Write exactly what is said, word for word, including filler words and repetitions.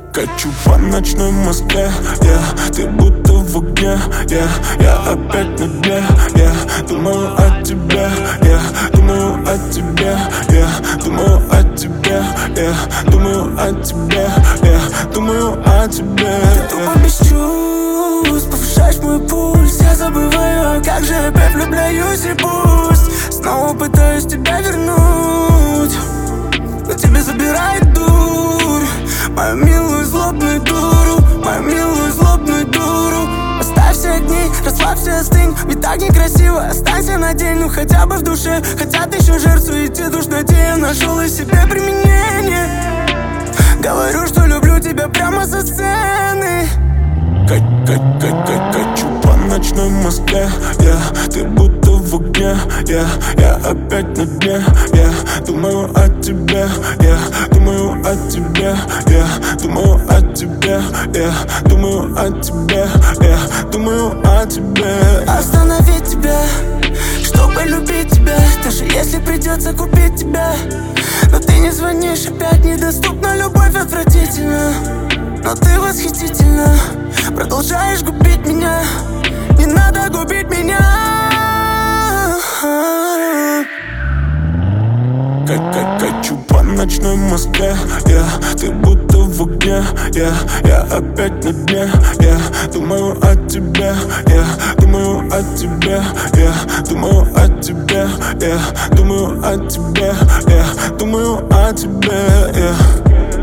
Качу по ночной Москве, yeah. Ты будто в огне, yeah. Я опять на дне, yeah. Думаю о тебе, yeah. Думаю о тебе, yeah. Думаю о тебе, yeah. Думаю о тебе, yeah. Думаю о тебе, yeah. Ты тупо без чувств, повышаешь мой пульс. Я забываю, а как же опять влюбляюсь и пусть снова пытаюсь тебя вернуть, но тебе забирает дурь, мою милую злобную дуру, мою милую злобную дуру. Оставь все дни, расслабься, остынь, ведь так некрасиво. Останься на день, ну хотя бы в душе. Хотят еще жертв в суете душноте. Я нашел и себе применение. Говорю, что люблю тебя прямо со сцены. Качу по ночной Москве, yeah. Ты будто в огне, yeah. Я опять на дне, yeah. Думаю о тебе, yeah. Думаю о тебе, yeah. Думаю о тебе, yeah. Думаю о тебе, yeah. Думаю о тебе. Остановить тебя, чтобы любить тебя, даже если придется купить тебя. Но ты не звонишь, опять недоступна, любовь отвратительна. Но ты восхитительна, продолжаешь губить меня. Не надо губить меня. Качу по ночной Москве, yeah. Ты будто в огне, yeah. Я опять на дне, yeah. Думаю о тебе, yeah. Думаю о тебе, yeah. Думаю о тебе, yeah. Думаю о тебе, yeah. Думаю о тебе, yeah.